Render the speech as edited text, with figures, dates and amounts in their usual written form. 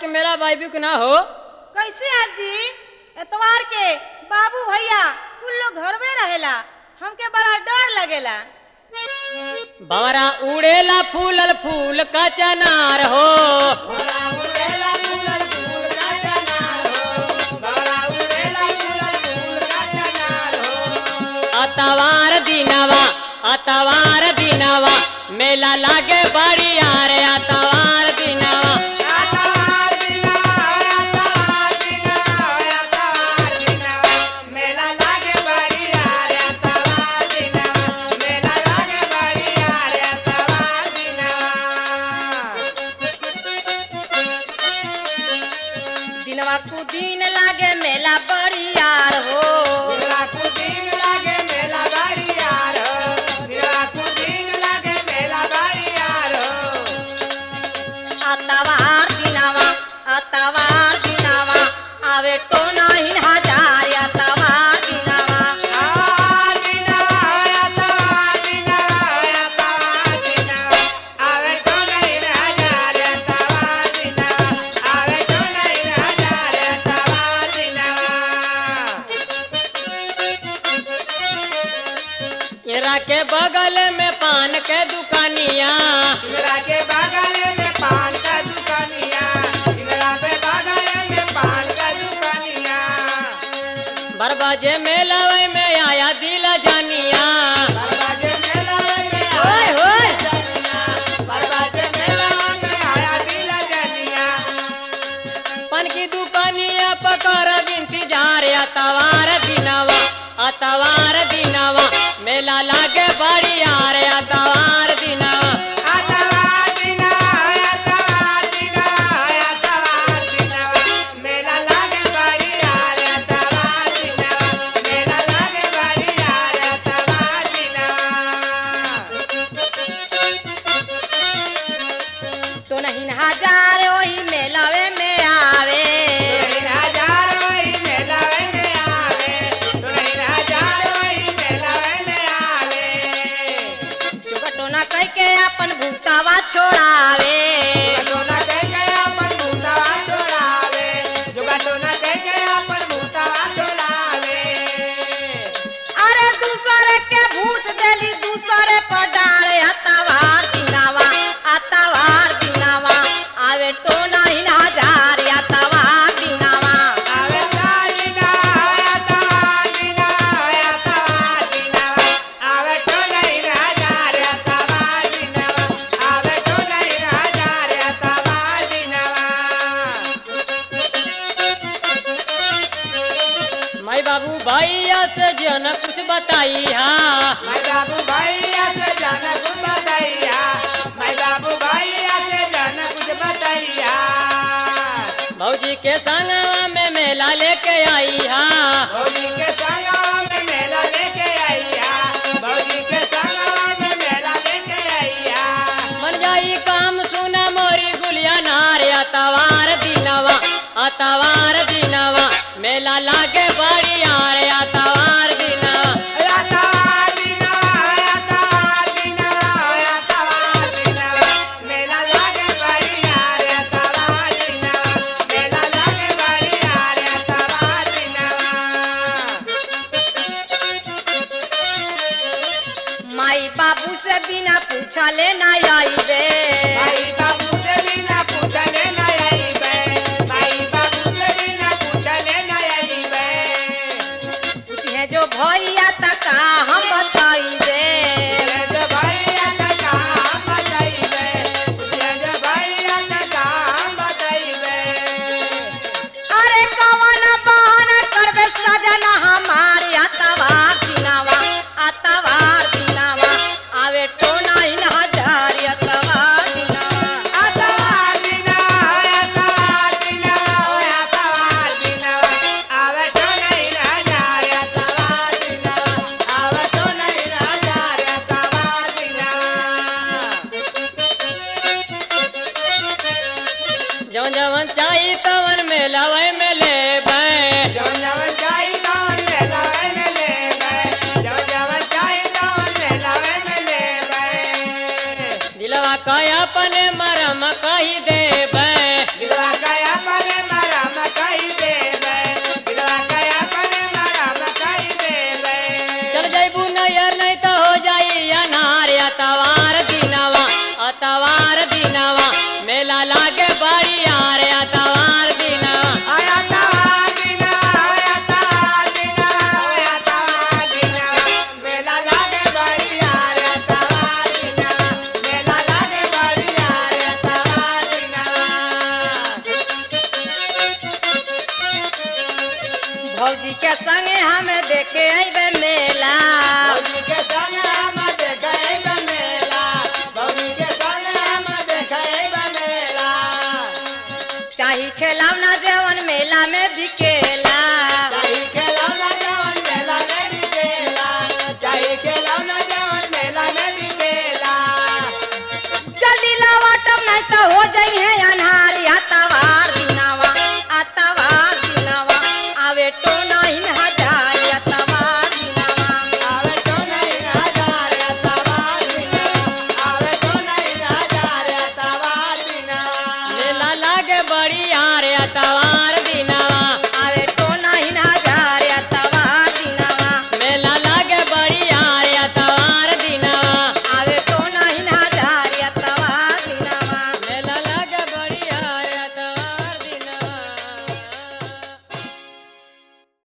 के मेला बाबू के ना हो। कैसे आजी? एतवार के बाबू भैया कुल लोग घर में रहेला, हमके बड़ा डर लगेला। भवरा उड़ेला फूलल फूल का चनार हो। अतवार दिनवा मेला लागे बढ़िया रे। अतवार दिनवा मेला लागे बढ़िया रे। अतवार दिनवा मेला लागे बढ़िया रे। अतवार दिनवा को दिन लागे मेला बड़ियार हो। दिनवा को दिन लागे मेला बढ़ियार हो। दिनवा को दिन लागे मेला बढ़ियार हो। अतवार दिनवा आवे तो नहीं हजार। अतवार दिनवा अतवार दिनवा आवे तो नहीं हजार। अतवार दिनवा आवे तो नहीं हजार। अतवार दिनवा इरा के बगल में पान के दुकानिया। इंदिरा के बगल में पान का दुकानिया। इंदिरा के बगल में पान का दुकानिया। बरबाजे मेला में आया दिल जानिया। बरबाजे मेला में होय होय बरबाजे मेला में आया दिल जनिया। पान की दुकानिया पकर बिनती जा रे। अतवार दिनवा मेला लागे बढ़िया रे। अतवार दिनवा अतवार दिनवा मेला लागे बढ़िया रे। अतवार दिनवा मेला लागे बढ़िया रे। अतवार दिनवा तो नहीं हजार वही मेलावे में आवे। जोगटोना कह के अपन भूतावा छोड़ावे। अरे दूसरे के भूत देली दूसरे पर डारे। अतवार दिनवा आवे तो नहीं हजार। अतवार दिनवा माई बाबू भैया से जन कुछ बताई हा। बाबू भैया से जाना कुछ बताइया। मैं बाबू भैया से जाना कुछ बताइया। भौजी के संगवा में मेला लेके आई हा। भौजी के संगवा में मेला लेके आइया। भौजी के संगवा में मेला लेके आइया। मन जाई काम सुना मोरी गुलिया नारे। अतवार दिनवा मेला लागे बढ़िया रे। अतवार दिनवा अतवार दिनवा मेला लागे बढ़िया रे। अतवार दिनवा मेला लागे बढ़िया रे। अतवार दिनवा माई बाबू से बिना पूछले ना आईबे। भाई बाबू से बिना पूछले न आइबे। भाई बाबू से बिना पूछले न आइबे। पूछे जो भैया तक हम बताइबे। ये जो भैया तक हम बताइबे। ये जो भैया तक हम बताइबे। अरे कवन बहाना करबे सजना हमारे। अतवार दिनवा आवे तो नहीं हजार। अतवार दिनवा अतवार दिनवा आवे तो नहीं हजार। अतवार दिनवा आवे तो नहीं हजार। अतवार दिनवा जवन जवन चाही तवन मेला में लेबै। जवन जवन चाही तवन मेला में लेबै। जवन जवन चाही तवन मेला में लेबै। दिलवा का अपने मरम कही देबै। दिलवा का भौजी के संगे हम देखे अइबे मेला